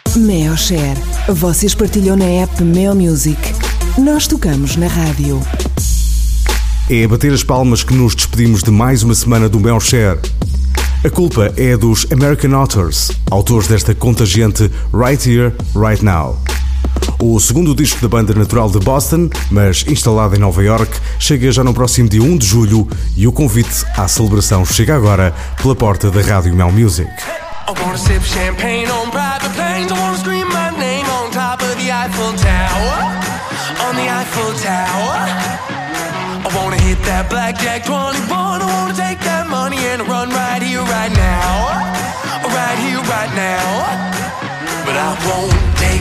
Meo Share. Vocês partilham na app Meo Music. Nós tocamos na rádio. É a bater as palmas que nos despedimos de mais uma semana do Meo Share. A culpa é dos American Authors, autores desta contagiante Right Here, Right Now. O segundo disco da banda natural de Boston, mas instalada em Nova York, chega já no próximo dia 1 de julho e o convite à celebração chega agora pela porta da Rádio Mel Music. I wanna sip champagne on private planes. I wanna scream my name on top of the Eiffel Tower. On the Eiffel Tower. I wanna hit that blackjack 21. I wanna take that money and run right here, right now. Right here, right now. But I won't take